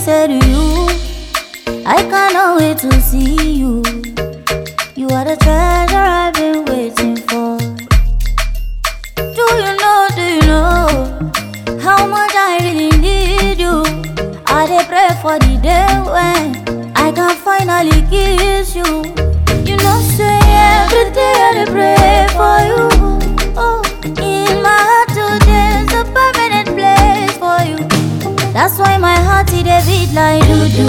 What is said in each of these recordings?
say to you, I cannot wait to see you. You are the treasure I've been waiting for. Do you know how much I really need you? I dey pray for the day when I can finally kiss you. You know, say every day I dey pray for you. Oh, in my heart today's a permanent place for you. That's why my heart it dey beat like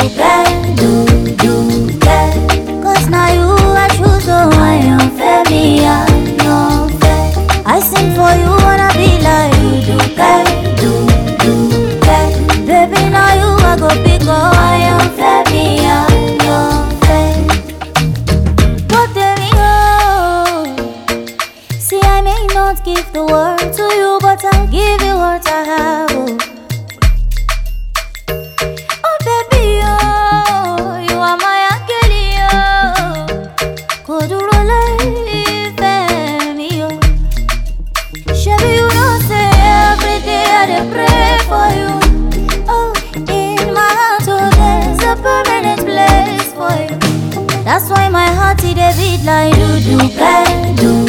do. Cause now you I choose, so I am fair, me I am fair. I sing for you wanna be like do. Baby, now you I go pick up, I am fair, me I am fair. But there we go. See, I may not give the world to you, but I'll give you what I have. Oh baby, oh, you are my angel, oh. Kodurole ife mi, oh. Shabby, you know, say every day I dey pray for you. Oh, in my heart, oh, there's a permanent place for you. That's why my heart it dey beat like do.